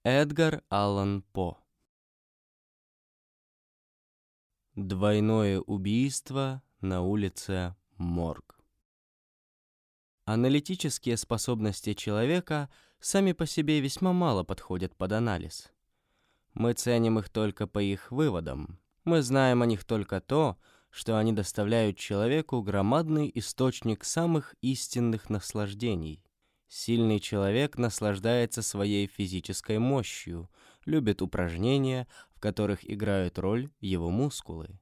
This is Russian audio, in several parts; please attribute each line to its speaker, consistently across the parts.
Speaker 1: Эдгар Аллан По. Двойное убийство на улице Морг. Аналитические способности человека сами по себе весьма мало подходят под анализ. Мы ценим их только по их выводам. Мы знаем о них только то, что они доставляют человеку громадный источник самых истинных наслаждений. Сильный человек наслаждается своей физической мощью, любит упражнения, в которых играют роль его мускулы.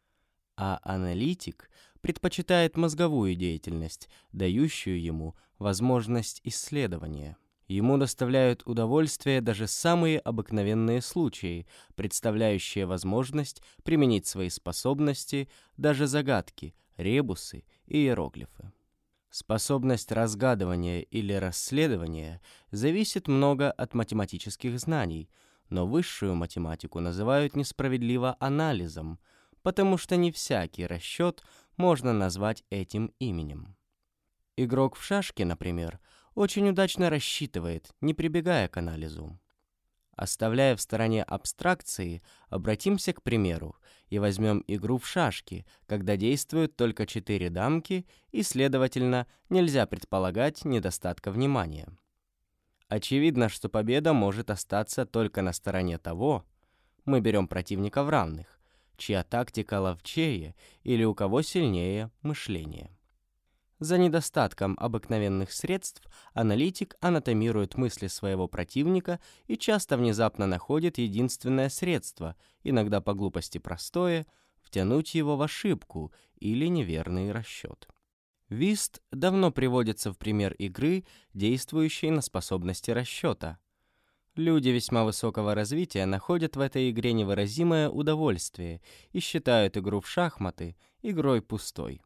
Speaker 1: А аналитик предпочитает мозговую деятельность, дающую ему возможность исследования. Ему доставляют удовольствие даже самые обыкновенные случаи, представляющие возможность применить свои способности, даже загадки, ребусы и иероглифы. Способность разгадывания или расследования зависит много от математических знаний, но высшую математику называют несправедливо анализом, потому что не всякий расчет можно назвать этим именем. Игрок в шашки, например, очень удачно рассчитывает, не прибегая к анализу. Оставляя в стороне абстракции, обратимся к примеру и возьмем игру в шашки, когда действуют только 4 дамки и, следовательно, нельзя предполагать недостатка внимания. Очевидно, что победа может остаться только на стороне того, мы берем противника в равных, чья тактика ловчее или у кого сильнее мышление. За недостатком обыкновенных средств аналитик анатомирует мысли своего противника и часто внезапно находит единственное средство, иногда по глупости простое, втянуть его в ошибку или неверный расчет. Вист давно приводится в пример игры, действующей на способности расчета. Люди весьма высокого развития находят в этой игре невыразимое удовольствие и считают игру в шахматы игрой пустой.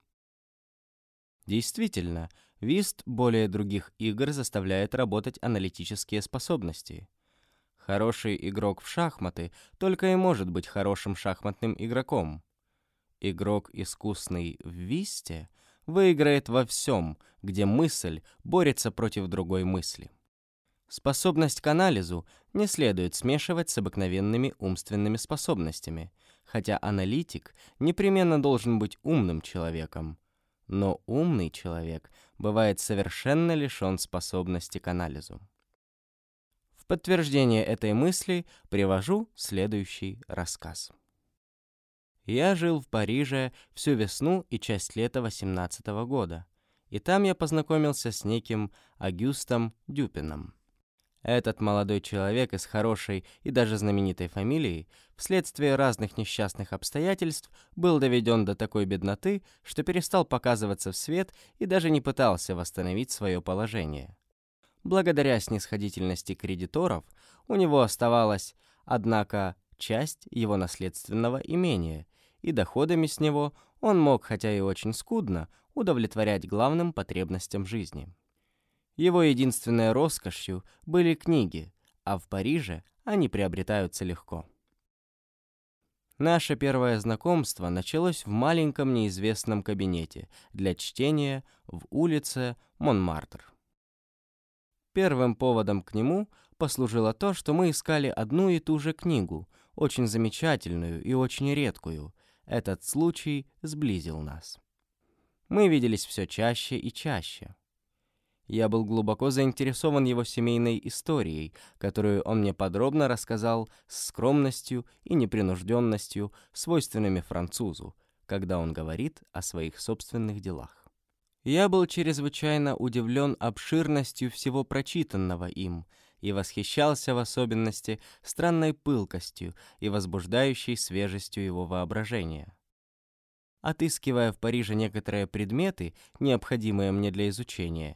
Speaker 1: Действительно, вист более других игр заставляет работать аналитические способности. Хороший игрок в шахматы только и может быть хорошим шахматным игроком. Игрок, искусный в висте, выиграет во всем, где мысль борется против другой мысли. Способность к анализу не следует смешивать с обыкновенными умственными способностями, хотя аналитик непременно должен быть умным человеком. Но умный человек бывает совершенно лишен способности к анализу. В подтверждение этой мысли привожу следующий рассказ. Я жил в Париже всю весну и часть лета 18 года, и там я познакомился с неким Агюстом Дюпином. Этот молодой человек из хорошей и даже знаменитой фамилии вследствие разных несчастных обстоятельств был доведен до такой бедноты, что перестал показываться в свет и даже не пытался восстановить свое положение. Благодаря снисходительности кредиторов у него оставалась, однако, часть его наследственного имения, и доходами с него он мог, хотя и очень скудно, удовлетворять главным потребностям жизни. Его единственной роскошью были книги, а в Париже они приобретаются легко. Наше первое знакомство началось в маленьком неизвестном кабинете для чтения в улице Монмартр. Первым поводом к нему послужило то, что мы искали одну и ту же книгу, очень замечательную и очень редкую. Этот случай сблизил нас. Мы виделись все чаще и чаще. Я был глубоко заинтересован его семейной историей, которую он мне подробно рассказал с скромностью и непринужденностью, свойственными французу, когда он говорит о своих собственных делах. Я был чрезвычайно удивлен обширностью всего прочитанного им и восхищался в особенности странной пылкостью и возбуждающей свежестью его воображения. Отыскивая в Париже некоторые предметы, необходимые мне для изучения,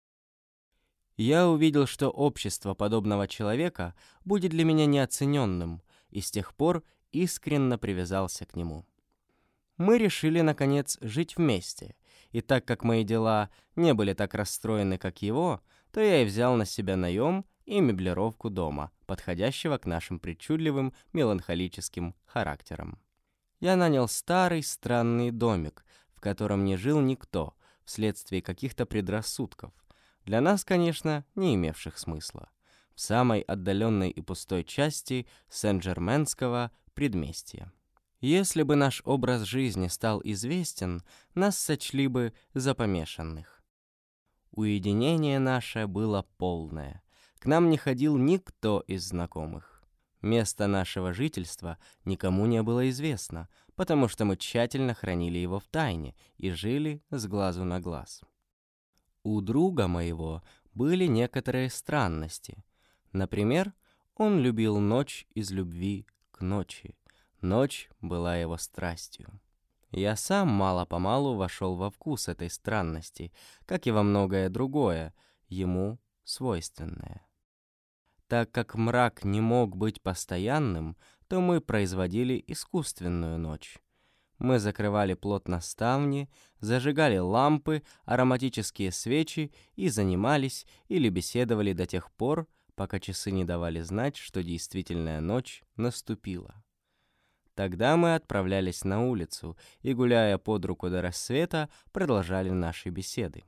Speaker 1: я увидел, что общество подобного человека будет для меня неоцененным, и с тех пор искренне привязался к нему. Мы решили, наконец, жить вместе, и так как мои дела не были так расстроены, как его, то я и взял на себя наем и меблировку дома, подходящего к нашим причудливым меланхолическим характерам. Я нанял старый странный домик, в котором не жил никто, вследствие каких-то предрассудков, для нас, конечно, не имевших смысла. в самой отдаленной и пустой части Сен-Жерменского предместья. Если бы наш образ жизни стал известен, нас сочли бы за помешанных. Уединение наше было полное. К нам не ходил никто из знакомых. Место нашего жительства никому не было известно, потому что мы тщательно хранили его в тайне и жили с глазу на глаз. У друга моего были некоторые странности. Например, он любил ночь из любви к ночи. Ночь была его страстью. Я сам мало-помалу вошел во вкус этой странности, как и во многое другое, ему свойственное. Так как мрак не мог быть постоянным, то мы производили искусственную ночь. Мы закрывали плотно ставни, зажигали лампы, ароматические свечи и занимались или беседовали до тех пор, пока часы не давали знать, что действительная ночь наступила. Тогда мы отправлялись на улицу и, гуляя под руку до рассвета, продолжали наши беседы.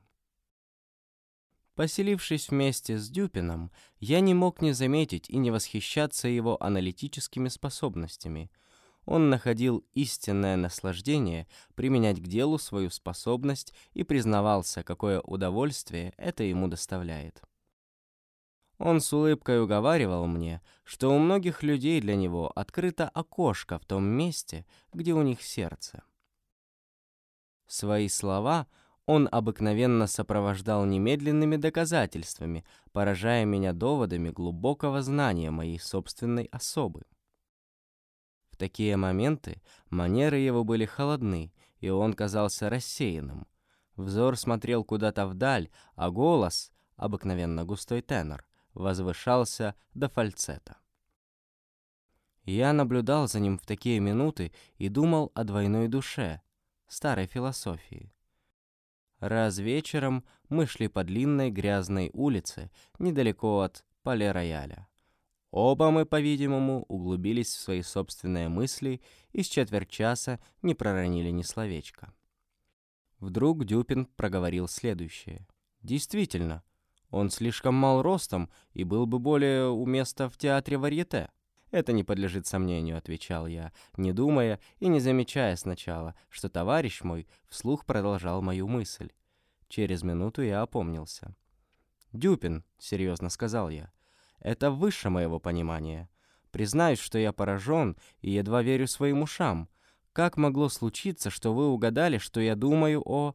Speaker 1: Поселившись вместе с Дюпином, я не мог не заметить и не восхищаться его аналитическими способностями. Он находил истинное наслаждение применять к делу свою способность и признавался, какое удовольствие это ему доставляет. Он с улыбкой уговаривал мне, что у многих людей для него открыто окошко в том месте, где у них сердце. Свои слова он обыкновенно сопровождал немедленными доказательствами, поражая меня доводами глубокого знания моей собственной особы. В такие моменты манеры его были холодны, и он казался рассеянным. Взор смотрел куда-то вдаль, а голос, обыкновенно густой тенор, возвышался до фальцета. Я наблюдал за ним в такие минуты и думал о двойной душе, старой философии. Раз вечером мы шли по длинной грязной улице, недалеко от Пале-Рояля. Оба мы, по-видимому, углубились в свои собственные мысли и с четверть часа не проронили ни словечка. Вдруг Дюпин проговорил следующее. «Действительно, он слишком мал ростом и был бы более уместно в театре варьете». «Это не подлежит сомнению», — отвечал я, не думая и не замечая сначала, что товарищ мой вслух продолжал мою мысль. Через минуту я опомнился. «Дюпин», — серьезно сказал я, — «это выше моего понимания. Признаюсь, что я поражен и едва верю своим ушам. Как могло случиться, что вы угадали, что я думаю о...»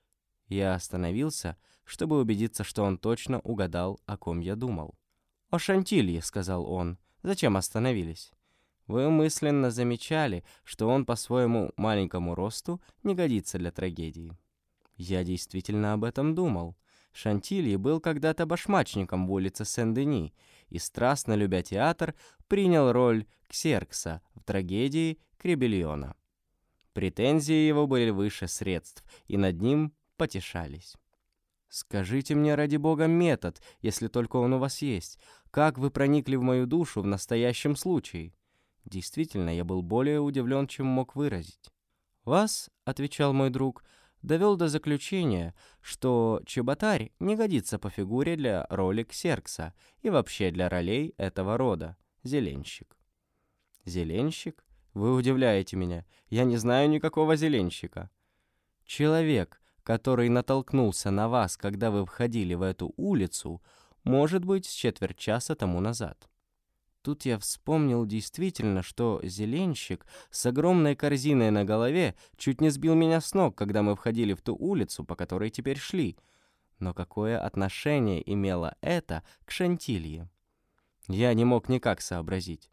Speaker 1: Я остановился, чтобы убедиться, что он точно угадал, о ком я думал. «О Шантилье», — сказал он. «Зачем остановились? Вы мысленно замечали, что он по своему маленькому росту не годится для трагедии». Я действительно об этом думал. Шантилье был когда-то башмачником в улице Сен-Дени и, страстно любя театр, принял роль Ксеркса в трагедии Кребельона. Претензии его были выше средств, и над ним потешались. «Скажите мне, ради бога, метод, если только он у вас есть. Как вы проникли в мою душу в настоящем случае?» Действительно, я был более удивлен, чем мог выразить. «Вас, — отвечал мой друг, — довел до заключения, что чеботарь не годится по фигуре для роли Ксеркса и вообще для ролей этого рода. Зеленщик». «Зеленщик? Вы удивляете меня. Я не знаю никакого зеленщика». «Человек, который натолкнулся на вас, когда вы входили в эту улицу, может быть, с четверть часа тому назад». Тут я вспомнил действительно, что зеленщик с огромной корзиной на голове чуть не сбил меня с ног, когда мы входили в ту улицу, по которой теперь шли. Но какое отношение имело это к Шантилье? Я не мог никак сообразить.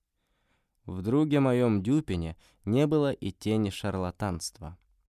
Speaker 1: В друге моем Дюпине не было и тени шарлатанства.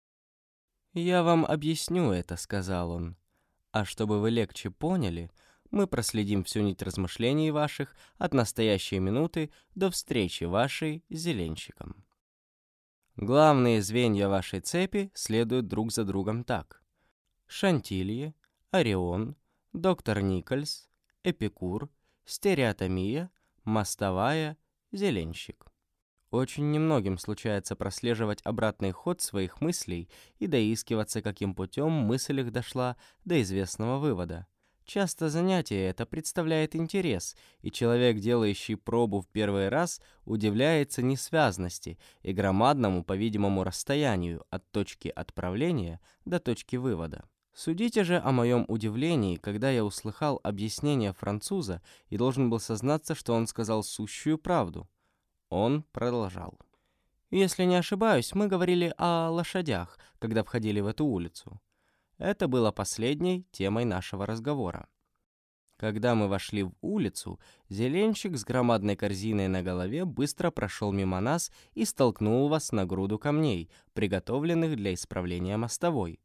Speaker 1: «Я вам объясню это», — сказал он. «А чтобы вы легче поняли, мы проследим всю нить размышлений ваших от настоящей минуты до встречи вашей с зеленщиком. Главные звенья вашей цепи следуют друг за другом так: Шантилье, Орион, доктор Никольс, Эпикур, стереотомия, мостовая, зеленщик. Очень немногим случается прослеживать обратный ход своих мыслей и доискиваться, каким путем мысль их дошла до известного вывода. Часто занятие это представляет интерес, и человек, делающий пробу в первый раз, удивляется несвязности и громадному, по-видимому, расстоянию от точки отправления до точки вывода. Судите же о моем удивлении, когда я услыхал объяснение француза и должен был сознаться, что он сказал сущую правду. Он продолжал. Если не ошибаюсь, мы говорили о лошадях, когда входили в эту улицу. Это было последней темой нашего разговора. Когда мы вошли в улицу, зеленщик с громадной корзиной на голове быстро прошел мимо нас и столкнул вас на груду камней, приготовленных для исправления мостовой.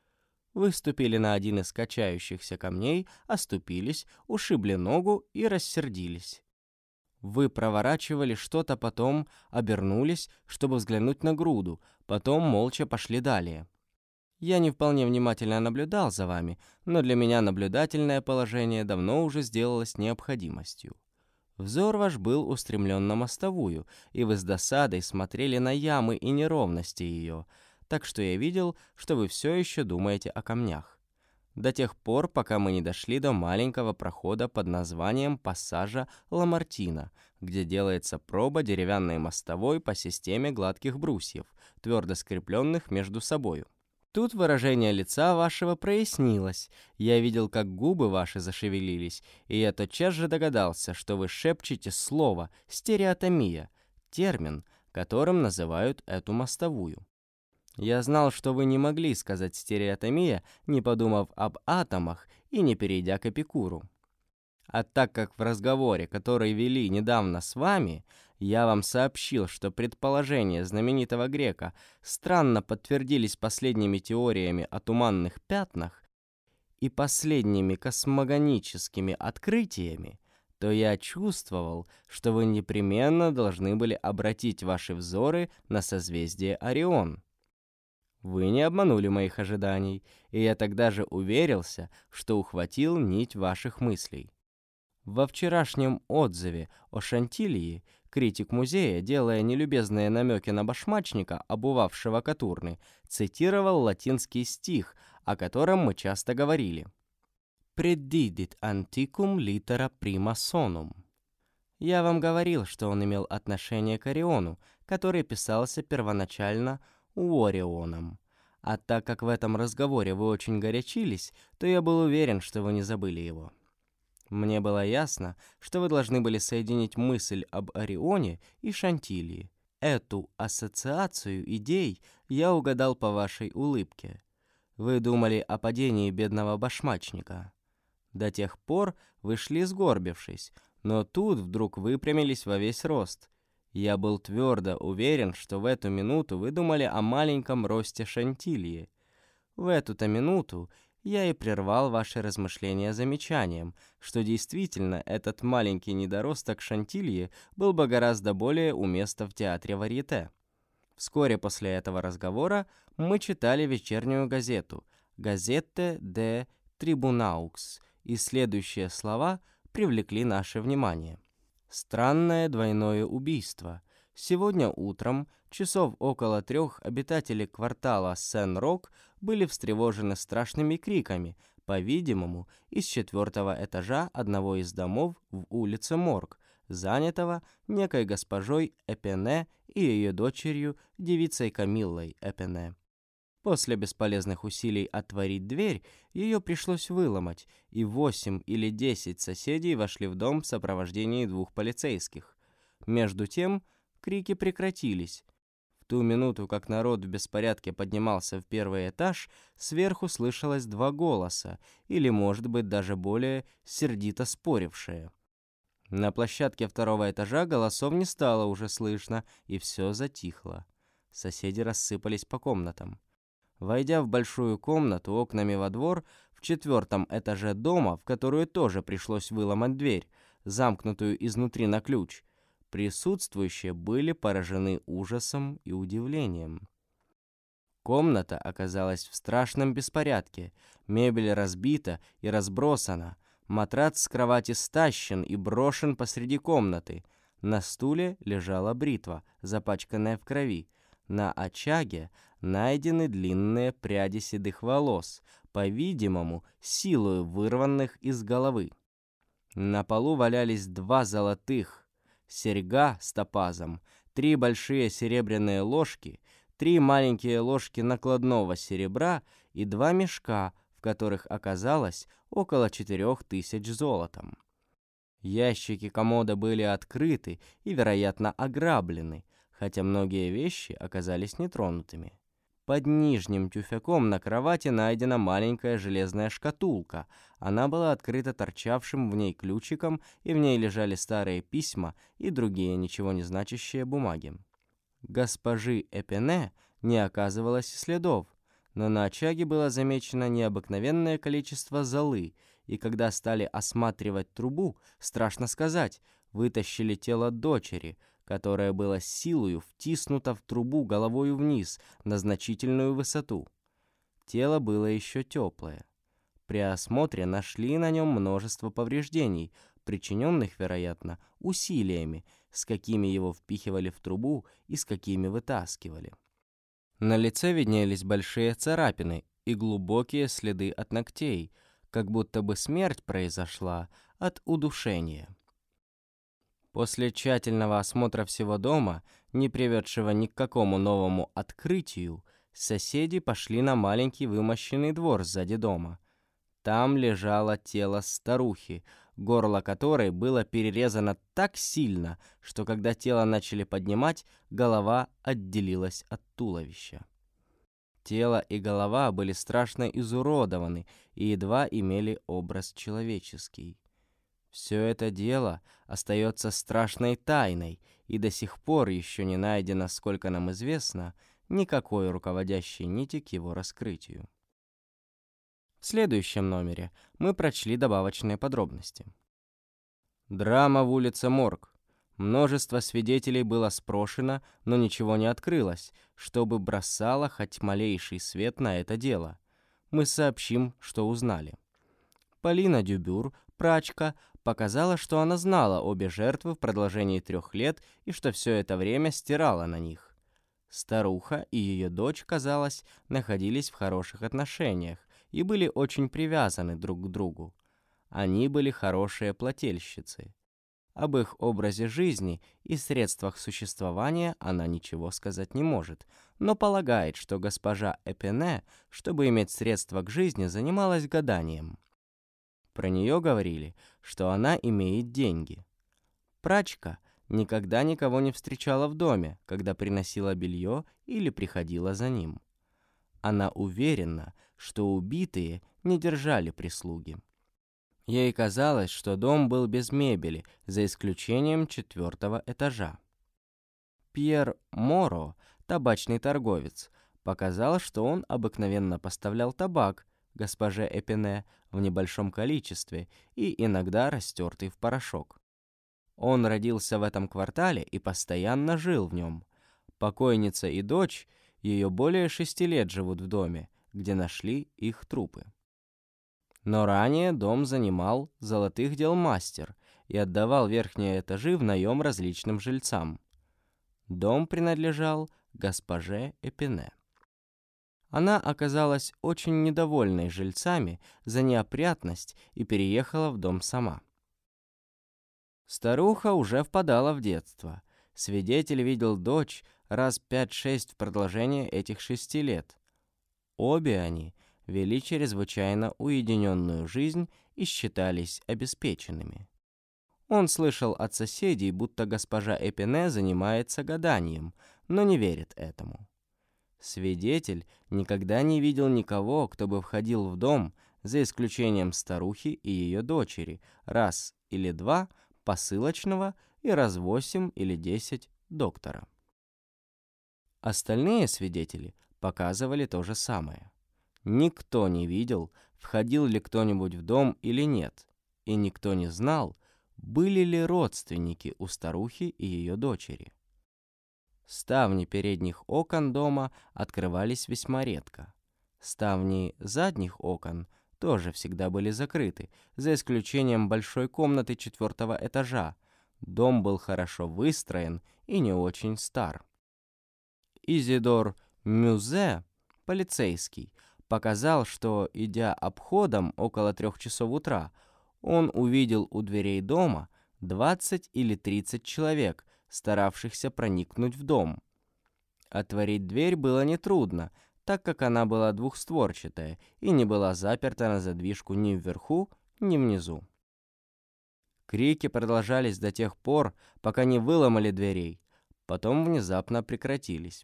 Speaker 1: Вы ступили на один из качающихся камней, оступились, ушибли ногу и рассердились. Вы проворачивали что-то, потом обернулись, чтобы взглянуть на груду, потом молча пошли далее. Я не вполне внимательно наблюдал за вами, но для меня наблюдательное положение давно уже сделалось необходимостью. Взор ваш был устремлен на мостовую, и вы с досадой смотрели на ямы и неровности ее, так что я видел, что вы все еще думаете о камнях. До тех пор, пока мы не дошли до маленького прохода под названием пассажа Ламартина, где делается проба деревянной мостовой по системе гладких брусьев, твердо скрепленных между собою. Тут выражение лица вашего прояснилось, я видел, как губы ваши зашевелились, и я тотчас же догадался, что вы шепчете слово «стереотомия», термин, которым называют эту мостовую. Я знал, что вы не могли сказать «стереотомия», не подумав об атомах и не перейдя к Эпикуру. А так как в разговоре, который вели недавно с вами, я вам сообщил, что предположения знаменитого грека странно подтвердились последними теориями о туманных пятнах и последними космогоническими открытиями, то я чувствовал, что вы непременно должны были обратить ваши взоры на созвездие Орион. Вы не обманули моих ожиданий, и я тогда же уверился, что ухватил нить ваших мыслей. Во вчерашнем отзыве о Шантильи критик музея, делая нелюбезные намеки на башмачника, обувавшего Катурны, цитировал латинский стих, о котором мы часто говорили. «Predidit antiquum litera prima sonum». Я вам говорил, что он имел отношение к Ориону, который писался первоначально Орионом. А так как в этом разговоре вы очень горячились, то я был уверен, что вы не забыли его. Мне было ясно, что вы должны были соединить мысль об Орионе и Шантильи. Эту ассоциацию идей я угадал по вашей улыбке. Вы думали о падении бедного башмачника. До тех пор вы шли сгорбившись, но тут вдруг выпрямились во весь рост. Я был твердо уверен, что в эту минуту вы думали о маленьком росте Шантильи. В эту-то минуту я и прервал ваши размышления замечанием, что действительно этот маленький недоросток Шантильи был бы гораздо более уместен в театре варьете. Вскоре после этого разговора мы читали вечернюю газету «Газетте де Трибунаукс», и следующие слова привлекли наше внимание. Странное двойное убийство. Сегодня утром, часов около 3, обитатели квартала Сен-Рок были встревожены страшными криками, по-видимому, из 4-го этажа одного из домов в улице Морг, занятого некой госпожой Эпене и ее дочерью, девицей Камиллой Эпене. После бесполезных усилий отворить дверь, ее пришлось выломать, и 8 или 10 соседей вошли в дом в сопровождении 2 полицейских. Между тем, крики прекратились. В ту минуту, как народ в беспорядке поднимался в 1-й этаж, сверху слышалось 2 голоса, или, может быть, даже более сердито спорившие. На площадке 2-го этажа голосов не стало уже слышно, и все затихло. Соседи рассыпались по комнатам. Войдя в большую комнату окнами во двор, в 4-м этаже дома, в которую тоже пришлось выломать дверь, замкнутую изнутри на ключ, присутствующие были поражены ужасом и удивлением. Комната оказалась в страшном беспорядке, мебель разбита и разбросана, матрац с кровати стащен и брошен посреди комнаты, на стуле лежала бритва, запачканная в крови, на очаге найдены длинные пряди седых волос, по-видимому, силою вырванных из головы. На полу валялись 2 золотых серьга с топазом, 3 большие серебряные ложки, 3 маленькие ложки накладного серебра и 2 мешка, в которых оказалось около 4000 золотом. Ящики комода были открыты и, вероятно, ограблены, хотя многие вещи оказались нетронутыми. Под нижним тюфяком на кровати найдена маленькая железная шкатулка. Она была открыта торчавшим в ней ключиком, и в ней лежали старые письма и другие ничего не значащие бумаги. Госпожи Эпене не оказывалось следов, но на очаге было замечено необыкновенное количество золы, и когда стали осматривать трубу, страшно сказать, вытащили тело дочери, которое было силою втиснуто в трубу головою вниз на значительную высоту. Тело было еще теплое. При осмотре нашли на нем множество повреждений, причиненных, вероятно, усилиями, с какими его впихивали в трубу и с какими вытаскивали. На лице виднелись большие царапины и глубокие следы от ногтей, как будто бы смерть произошла от удушения. После тщательного осмотра всего дома, не приведшего ни к какому новому открытию, соседи пошли на маленький вымощенный двор сзади дома. Там лежало тело старухи, горло которой было перерезано так сильно, что когда тело начали поднимать, голова отделилась от туловища. Тело и голова были страшно изуродованы и едва имели образ человеческий. Все это дело остается страшной тайной, и до сих пор еще не найдено, сколько нам известно, никакой руководящей нити к его раскрытию. В следующем номере мы прочли добавочные подробности. Драма в улице Морг. Множество свидетелей было спрошено, но ничего не открылось, чтобы бросало хоть малейший свет на это дело. Мы сообщим, что узнали. Полина Дюбюр, прачка, показала, что она знала обе жертвы в продолжении 3 лет и что все это время стирала на них. Старуха и ее дочь, казалось, находились в хороших отношениях и были очень привязаны друг к другу. Они были хорошие плательщицы. Об их образе жизни и средствах существования она ничего сказать не может, но полагает, что госпожа Эпене, чтобы иметь средства к жизни, занималась гаданием. Про нее говорили, что она имеет деньги. Прачка никогда никого не встречала в доме, когда приносила белье или приходила за ним. Она уверена, что убитые не держали прислуги. Ей казалось, что дом был без мебели, за исключением 4-го этажа. Пьер Моро, табачный торговец, показал, что он обыкновенно поставлял табак госпоже Эпене в небольшом количестве и иногда растертый в порошок. Он родился в этом квартале и постоянно жил в нем. Покойница и дочь ее более 6 лет живут в доме, где нашли их трупы. Но ранее дом занимал золотых дел мастер и отдавал верхние этажи в наем различным жильцам. Дом принадлежал госпоже Эпене. Она оказалась очень недовольной жильцами за неопрятность и переехала в дом сама. Старуха уже впадала в детство. Свидетель видел дочь раз 5-6 в продолжение этих 6 лет. Обе они вели чрезвычайно уединенную жизнь и считались обеспеченными. Он слышал от соседей, будто госпожа Эпене занимается гаданием, но не верит этому. Свидетель никогда не видел никого, кто бы входил в дом, за исключением старухи и ее дочери, раз или 2 посылочного и раз 8 или 10 доктора. Остальные свидетели показывали то же самое. Никто не видел, входил ли кто-нибудь в дом или нет, и никто не знал, были ли родственники у старухи и ее дочери. Ставни передних окон дома открывались весьма редко. Ставни задних окон тоже всегда были закрыты, за исключением большой комнаты 4-го этажа. Дом был хорошо выстроен и не очень стар. Изидор Мюзе, полицейский, показал, что, идя обходом около 3 часов утра, он увидел у дверей дома 20 или 30 человек, старавшихся проникнуть в дом. Отворить дверь было нетрудно, так как она была двухстворчатая и не была заперта на задвижку ни вверху, ни внизу. Крики продолжались до тех пор, пока не выломали дверей, потом внезапно прекратились.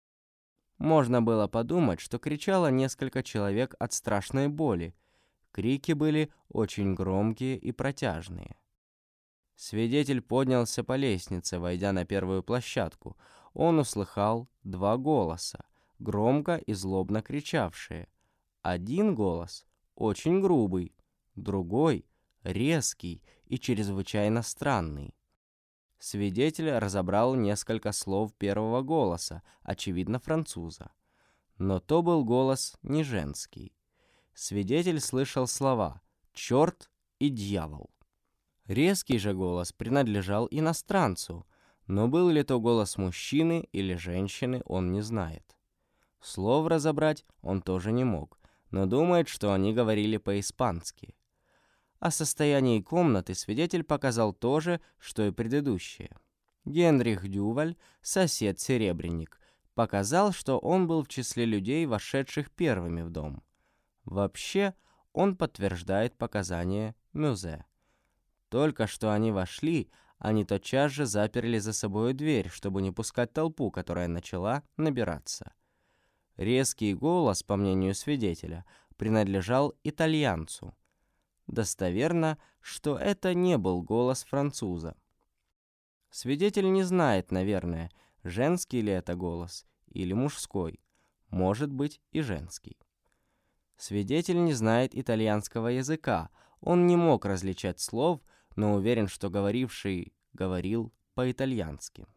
Speaker 1: Можно было подумать, что кричало несколько человек от страшной боли. Крики были очень громкие и протяжные. Свидетель поднялся по лестнице, войдя на первую площадку. Он услыхал 2 голоса, громко и злобно кричавшие. Один голос очень грубый, другой резкий и чрезвычайно странный. Свидетель разобрал несколько слов первого голоса, очевидно, француза. Но то был голос не женский. Свидетель слышал слова «черт» и «дьявол». Резкий же голос принадлежал иностранцу, но был ли то голос мужчины или женщины, он не знает. Слов разобрать он тоже не мог, но думает, что они говорили по-испански. О состоянии комнаты свидетель показал то же, что и предыдущее. Генрих Дюваль, сосед-серебряник, показал, что он был в числе людей, вошедших первыми в дом. Вообще, он подтверждает показания Мюзе. Только что они вошли, они тотчас же заперли за собой дверь, чтобы не пускать толпу, которая начала набираться. Резкий голос, по мнению свидетеля, принадлежал итальянцу. Достоверно, что это не был голос француза. Свидетель не знает, наверное, женский ли это голос или мужской, может быть и женский. Свидетель не знает итальянского языка, он не мог различать слов, но уверен, что говоривший говорил по-итальянски.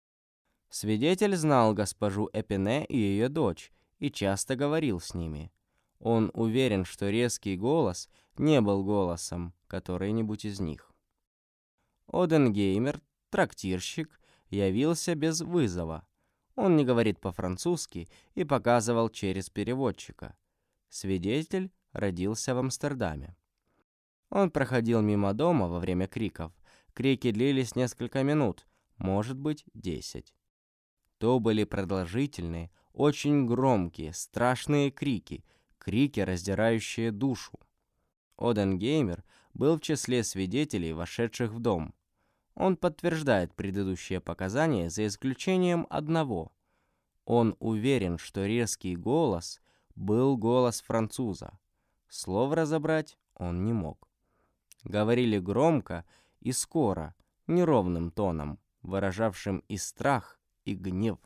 Speaker 1: Свидетель знал госпожу Эпине и ее дочь и часто говорил с ними. Он уверен, что резкий голос не был голосом который-нибудь из них. Оденгеймер, трактирщик, явился без вызова. Он не говорит по-французски и показывал через переводчика. Свидетель родился в Амстердаме. Он проходил мимо дома во время криков. Крики длились несколько минут, может быть, 10. То были продолжительные, очень громкие, страшные крики, крики, раздирающие душу. Оденгеймер был в числе свидетелей, вошедших в дом. Он подтверждает предыдущие показания за исключением одного. Он уверен, что резкий голос был голос француза. Слов разобрать он не мог. Говорили громко и скоро, неровным тоном, выражавшим и страх, и гнев.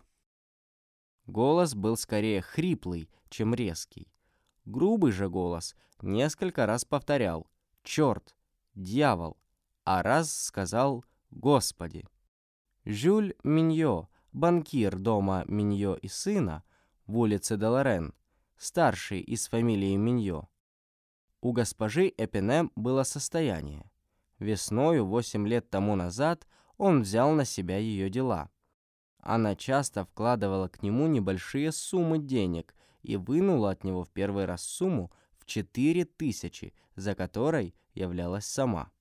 Speaker 1: Голос был скорее хриплый, чем резкий. Грубый же голос несколько раз повторял «черт», «дьявол», а раз сказал «Господи». Жюль Миньо, банкир дома Миньо и сына в улице де Лорен, старший из фамилии Миньо. У госпожи Эпине было состояние. Весною 8 лет тому назад он взял на себя ее дела. Она часто вкладывала к нему небольшие суммы денег и вынула от него в первый раз сумму в 4000, за которой являлась сама.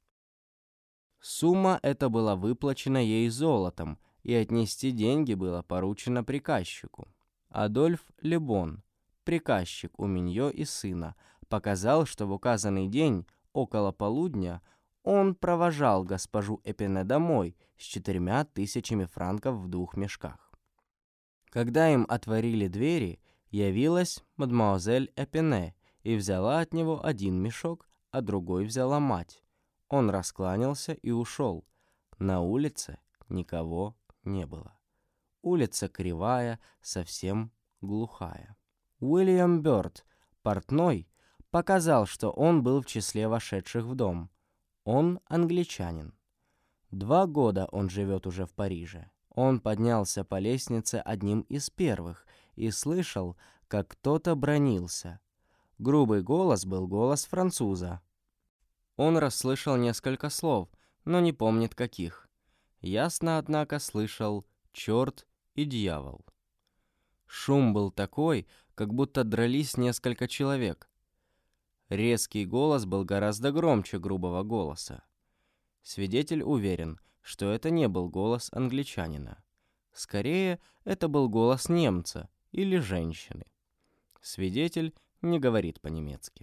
Speaker 1: Сумма эта была выплачена ей золотом, и отнести деньги было поручено приказчику. Адольф Лебон, приказчик у Миньо и сына, показал, что в указанный день, около полудня, он провожал госпожу Эпине домой с 4000 франков в 2 мешках. Когда им отворили двери, явилась мадемуазель Эпине и взяла от него 1 мешок, а другой взяла мать. Он раскланялся и ушел. На улице никого не было. Улица кривая, совсем глухая. Уильям Бёрд, портной, показал, что он был в числе вошедших в дом. Он англичанин. 2 года он живет уже в Париже. Он поднялся по лестнице одним из первых и слышал, как кто-то бранился. Грубый голос был голос француза. Он расслышал несколько слов, но не помнит каких. Ясно, однако, слышал «черт» и «дьявол». Шум был такой, как будто дрались несколько человек. Резкий голос был гораздо громче грубого голоса. Свидетель уверен, что это не был голос англичанина. Скорее, это был голос немца или женщины. Свидетель не говорит по-немецки.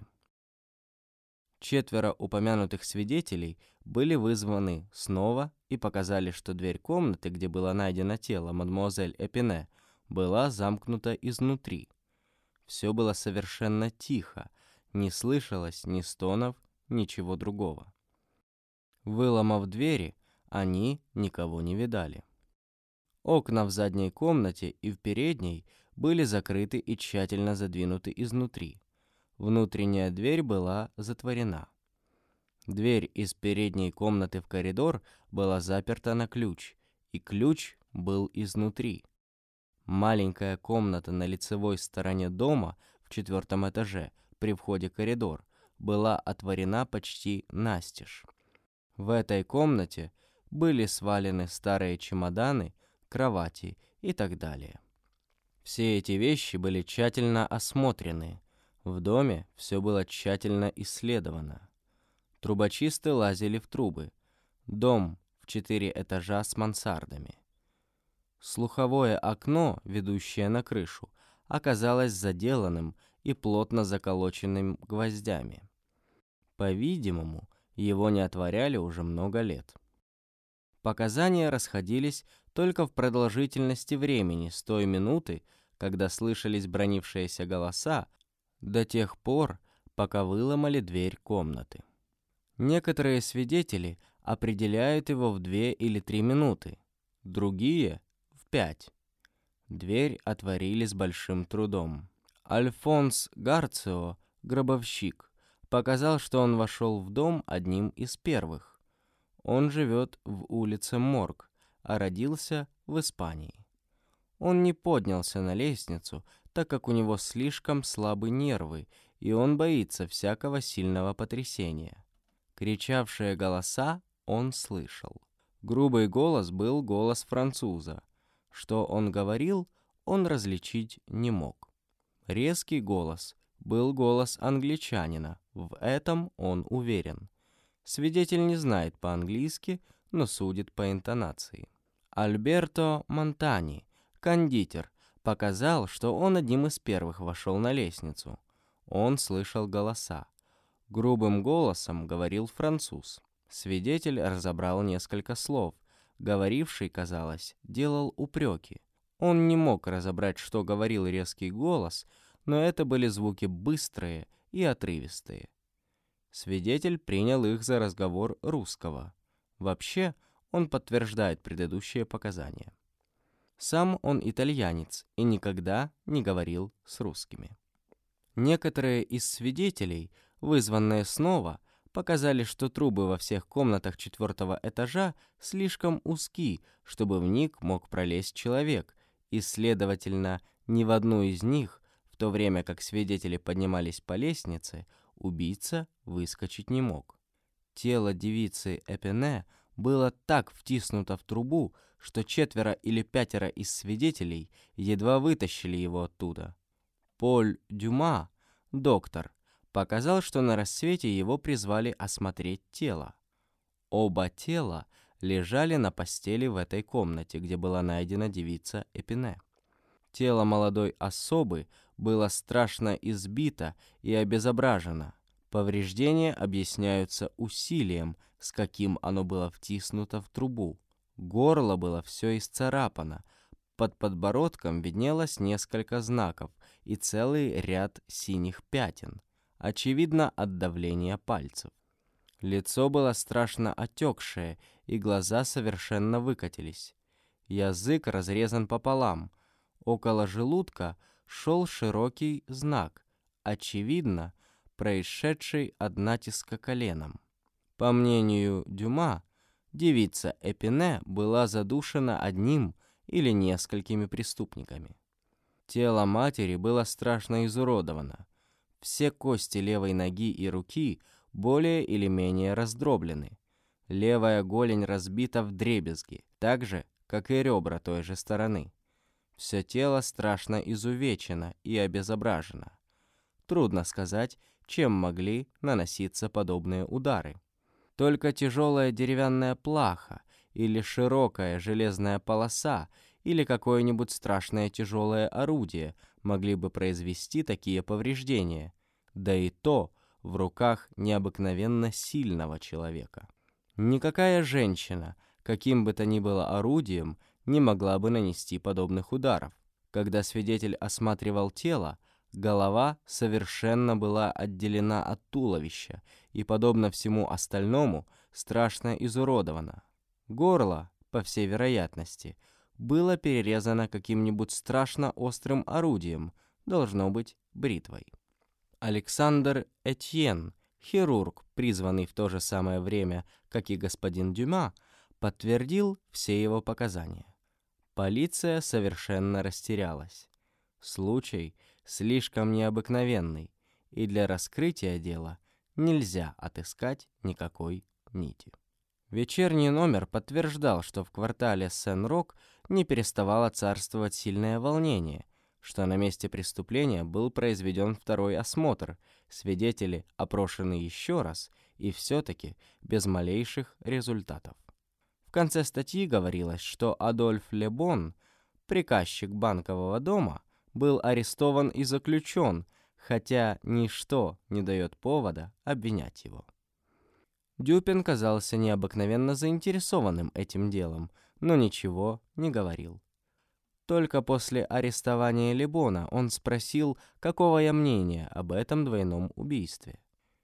Speaker 1: 4 упомянутых свидетелей были вызваны снова и показали, что дверь комнаты, где было найдено тело мадемуазель Эпине, была замкнута изнутри. Все было совершенно тихо, не слышалось ни стонов, ничего другого. Выломав двери, они никого не видали. Окна в задней комнате и в передней были закрыты и тщательно задвинуты изнутри. Внутренняя дверь была затворена. Дверь из передней комнаты в коридор была заперта на ключ, и ключ был изнутри. Маленькая комната на лицевой стороне дома в 4 этаже при входе в коридор была отворена почти настежь. В этой комнате были свалены старые чемоданы, кровати и так далее. Все эти вещи были тщательно осмотрены. В доме все было тщательно исследовано. Трубочисты лазили в трубы. Дом в 4 этажа с мансардами. Слуховое окно, ведущее на крышу, оказалось заделанным и плотно заколоченным гвоздями. По-видимому, его не отворяли уже много лет. Показания расходились только в продолжительности времени с той минуты, когда слышались бранившиеся голоса, до тех пор, пока выломали дверь комнаты. Некоторые свидетели определяют его в 2 или 3 минуты, другие — в 5. Дверь отворили с большим трудом. Альфонс Гарцио, гробовщик, показал, что он вошел в дом одним из первых. Он живет в улице Морг, а родился в Испании. Он не поднялся на лестницу, так как у него слишком слабы нервы, и он боится всякого сильного потрясения. Кричавшие голоса он слышал. Грубый голос был голос француза. Что он говорил, он различить не мог. Резкий голос был голос англичанина, в этом он уверен. Свидетель не знает по-английски, но судит по интонации. Альберто Монтани, кондитер, показал, что он одним из первых вошел на лестницу. Он слышал голоса. Грубым голосом говорил француз. Свидетель разобрал несколько слов. Говоривший, казалось, делал упреки. Он не мог разобрать, что говорил резкий голос, но это были звуки быстрые и отрывистые. Свидетель принял их за разговор русского. Вообще, он подтверждает предыдущие показания. Сам он итальянец и никогда не говорил с русскими. Некоторые из свидетелей, вызванные снова, показали, что трубы во всех комнатах 4 этажа слишком узки, чтобы в них мог пролезть человек, и, следовательно, ни в одну из них, в то время как свидетели поднимались по лестнице, убийца выскочить не мог. Тело девицы Эпине было так втиснуто в трубу, что 4 или 5 из свидетелей едва вытащили его оттуда. Поль Дюма, доктор, показал, что на рассвете его призвали осмотреть тело. Оба тела лежали на постели в этой комнате, где была найдена девица Эпине. Тело молодой особы было страшно избито и обезображено. Повреждения объясняются усилием, с каким оно было втиснуто в трубу. Горло было все исцарапано, под подбородком виднелось несколько знаков и целый ряд синих пятен, очевидно от давления пальцев. Лицо было страшно отекшее, и глаза совершенно выкатились. Язык разрезан пополам. Около желудка шел широкий знак, очевидно, происшедший от натиска коленом. По мнению Дюма, девица Эпине была задушена одним или несколькими преступниками. Тело матери было страшно изуродовано. Все кости левой ноги и руки более или менее раздроблены. Левая голень разбита вдребезги, так же, как и ребра той же стороны. Все тело страшно изувечено и обезображено. Трудно сказать, чем могли наноситься подобные удары. Только тяжелая деревянная плаха или широкая железная полоса или какое-нибудь страшное тяжелое орудие могли бы произвести такие повреждения, да и то в руках необыкновенно сильного человека. Никакая женщина, каким бы то ни было орудием, не могла бы нанести подобных ударов. Когда свидетель осматривал тело, голова совершенно была отделена от туловища и, подобно всему остальному, страшно изуродована. Горло, по всей вероятности, было перерезано каким-нибудь страшно острым орудием, должно быть, бритвой. Александр Этьен, хирург, призванный в то же самое время, как и господин Дюма, подтвердил все его показания. Полиция совершенно растерялась. Случай слишком необыкновенный, и для раскрытия дела нельзя отыскать никакой нити. Вечерний номер подтверждал, что в квартале Сен-Рок не переставало царствовать сильное волнение, что на месте преступления был произведен второй осмотр, свидетели опрошены еще раз и все-таки без малейших результатов. В конце статьи говорилось, что Адольф Лебон, приказчик банкового дома, был арестован и заключен, хотя ничто не дает повода обвинять его. Дюпен казался необыкновенно заинтересованным этим делом, но ничего не говорил. Только после арестования Лебона он спросил, какого я мнения об этом двойном убийстве.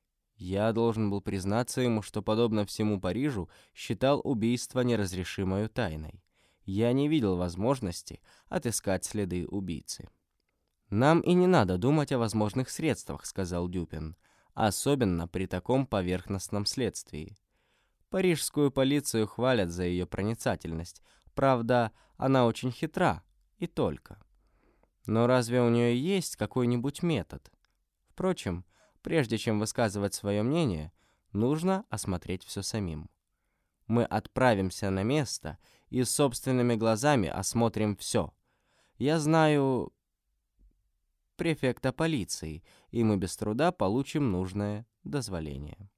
Speaker 1: Я должен был признаться ему, что, подобно всему Парижу, считал убийство неразрешимой тайной. Я не видел возможности отыскать следы убийцы. «Нам и не надо думать о возможных средствах», — сказал Дюпен, «особенно при таком поверхностном следствии. Парижскую полицию хвалят за ее проницательность. Правда, она очень хитра, и только. Но разве у нее есть какой-нибудь метод? Впрочем, прежде чем высказывать свое мнение, нужно осмотреть все самим. Мы отправимся на место и собственными глазами осмотрим все. Я знаю префекта полиции, и мы без труда получим нужное дозволение».